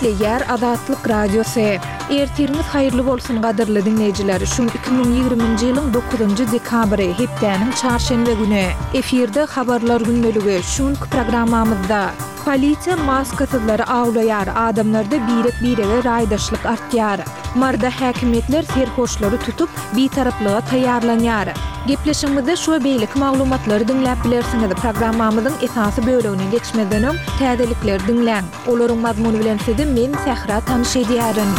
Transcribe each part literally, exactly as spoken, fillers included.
Ýer Azatlyk radiosu. Ertiriniz haýyrly bolsun gadyrly dinleýijiler. Şu iki bin ýygrymynjy ýylyň dokuzynjy dekabry hepdeniň çarşembe güni efirde habarlar gündöligi şuňky programmamyzda polisiýa maskasyzlary aglaýar, adamlarda birek birege raýdaşlyk artýar. Marda häkimetler serhoşlary tutup bitaraplyga taýýarlanýar. Gepleşigimizde şu beýlik maglumatlary dinläp bilersiňiz. Programmamyzyň esasy bölegine geçmeden öň täzelikler dinläň. Olaryň mazmuny bilen sizi men Sähra tanyş edýärin.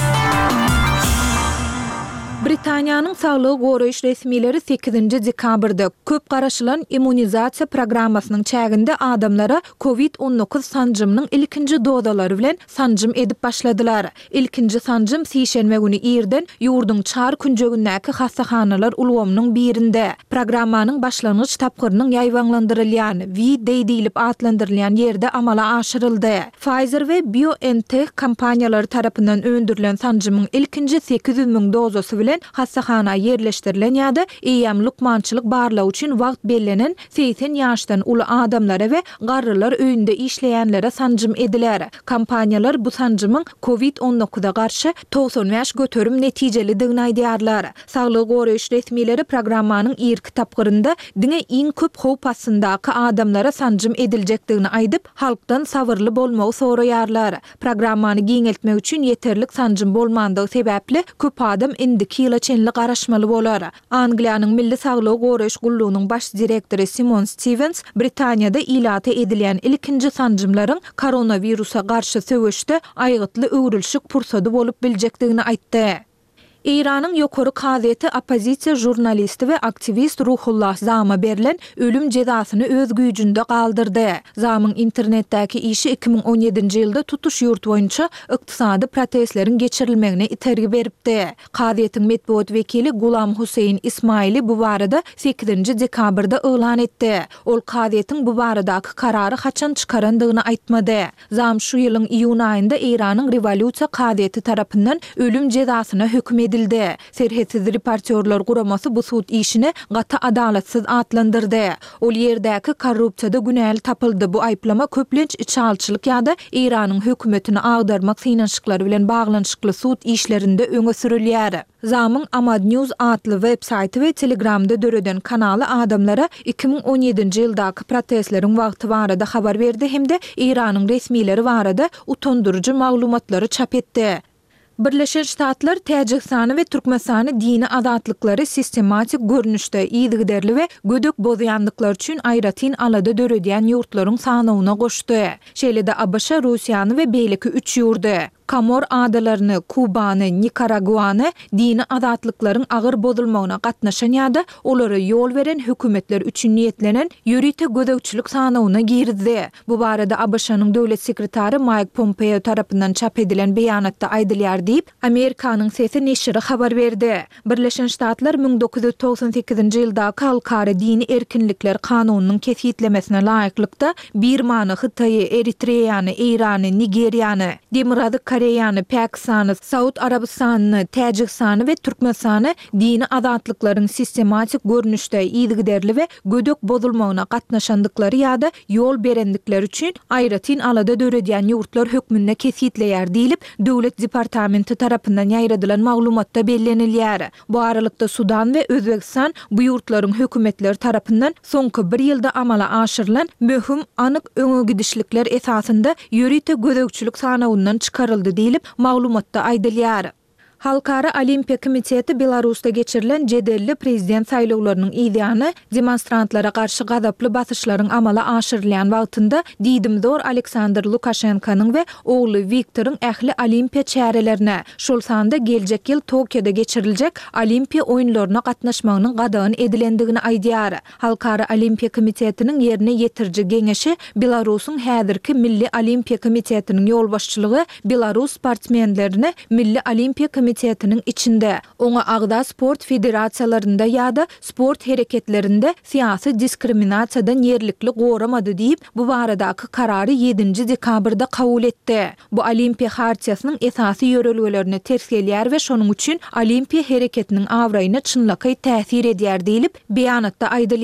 Britaniýanyň Saglyk goraýyş resmileri sekizinji dekabrda köp garaşylan immunizasiýa programmasynyň çäginde adamlara covid on dokuz sanjymynyň ilkinji dozalary bilen sanjym edip başladylar. İlkinji sanjym sişenme güni ýerden ýurduň çar künjegindäki hastahanalar ulgamynyň birinde programmanyň başlangyç tapgyrynyň ýaýwanlandyrylýan V-Day diýilip atlandyrylýan ýerde amala aşyryldy. Pfizer we BioNTech kompaniýalary tarapyndan öndürilen sanjymyň ilkinji sekiz yüz miň dozasy bilen hastahana yerleşdirilen ýa-da eýam lukmançylyk barlagy üçin wagt bellenen seksen ýaşdan uly adamlara we garrylar öýünde işleýänlere sanjym ediler. Kompaniýalar bu sanjymyň covid on dokuza garşy doksan beş göterim netijelidigini aýdýarlar. Saglyk goraýyş resmileri programmanyň ilk tapgyrynda diňe iň köp howp astyndaky adamlara sanjym ediljekdigini aýdyp halkdan sabyrly bolmagy soraýarlar. Programmany giňeltmek üçin yeterlik sanjym bolmandygy sebäpli köp adam indiki ýyla çenli garaşmaly bolar. Angliýanyň Milli Saglyk goraýyş gullugynyň baş direktori Simon Stevens Britaniýada ilata edilen ilkinji sanjymlaryň koronawirusa garşy söwüşde aýgytly öwrülşik pursady bolup biljekdigini aýtdy. İran'ın ýokary kazety opozisiýa jurnalisti we aktivist Ruhullah Zama berilen ölüm cezasyny öz güýjünde galdyrdy. Zamyň internetdäki işi iki bin on ýedinji ýylda tutuş ýurt boýunça ykdysady protestleriň geçirilmegine itergi beripdi. Kazetyň medeniýet wekili Gulam Huseyn Ismaili bu barada sekizinji dekabrda elan etdi. Ol kazetyň bu baradaky karary haçan çykarandygyny aýtmady. Zam şu ýylyň iýun aýynda İran'yň revolýusiýa kazety tarapyndan ölüm cezasyna hökm edildi. Serhetsiz reportörler guramasy bu sud işini gata adalatsyz atlandyrdy. Ol ýerdäki korrupsiýada günäli tapyldy. Bu aýplama köplenç içalçylyk ýa-da İran'yň hökümetini agdarmak synanşyklary bilen baglanyşykly sud işlerinde öňe sürilýär. Zamyň Amad News adly websaýty we Telegramda döreden kanaly adamlara iki bin on ýedinji ýyldaky protestleriň wagty barada habar berdi hemde İran'yň resmileri barada utandyrjy maglumatlary çap etdi. Birleşen Ştatlar Täjikistany we Türkmenistany dini azatlyklary sistematik görnüşde ýygyderli we gödök bozýandyklar üçin aýratyn alada döredýän ýurtlaryň sanawyna goşdy. Şeýle-de A B Ş Russiýany we beýleki üç ýurdy Komor adalaryny, Kubany, Nikaraguany dini azatlyklaryň agyr bozulmagyna gatnaşan ýa-da olary ýol beren hökümetler üçin niýetlenen ýürite gödökçilik sanawyna girdi. Bu barada A B Ş'nyň döwlet sekretary Mike Pompeo tarapyndan çap edilen beýanatda aýdylýar diýip Amerikanyň Sesi neşri habar berdi. Birleşen Ştatlar bin dokuz yüz toksan sekizinji ýylda halkara dini erkinlikler kanunynyň kesitlemesine laýyklykda Birmany, Hytaýy, Eritreýany, Irany, Nigeriýany, Demirady Koreýany, Pakistany, Saud Arabistany, Täjikistany we Türkmenistany dini azatlyklaryň sistematik görnüşde ýygyderli we gödök bozulmagyna gatnaşandyklary ýa-da ýol berendikleri üçin aýratyn alada döredýän ýurtlar hökmünde kesitleýär diýilip döwlet departamenti tarapyndan ýaýradylan maglumatda bellenilýär. Bu aralykda Sudan we Özbekistan bu ýurtlaryň hökümetleri tarapyndan soňky bir ýylda amala aşyrylan möhüm anyk öňe gidişlikler esasında ýürite gödökçilik sanawyndan çykaryldy diýilip maglumatda aýdylýar. Halkara Olimpiya Komiteti Belarusda geçirilen jedelli prezident saýlawlarynyň ýa-da demonstrantlara garşy gazaply basyşlaryň amala aşyrylýan wagtynda diýdimdor Aleksandr Lukashenkanyň we ogly Viktoryň ähli Olimpiya çärelerine şol sanda geljek ýyl Tokioda geçiriljek Olimpiya oýunlaryna gatnaşmagynyň gadagyny edilendigini aýdýar. Halkara Olimpiya Komitetiniň ýerine ýetirji geňeşi Belarusyň häzirki Milli Olimpiya Komitetiniň ýolbaşçylygy Belarus sportmenlerini Milli Olimpiya Komitetiniň içinde oňa agda sport federasiýalarynda ýa-da sport hereketlerinde siýasy diskriminasiýadan ýerlikli goramady diýip bu baradaky karary ýedinji dekabrda kabul etdi. Bu Olimpiya hartiýasynyň esasy ýörelgelerini ters gelýär we şonuň üçin Olimpiya hereketiniň awraýyna çynlakay täsir edýär diýilip beýanatda aýdylýar.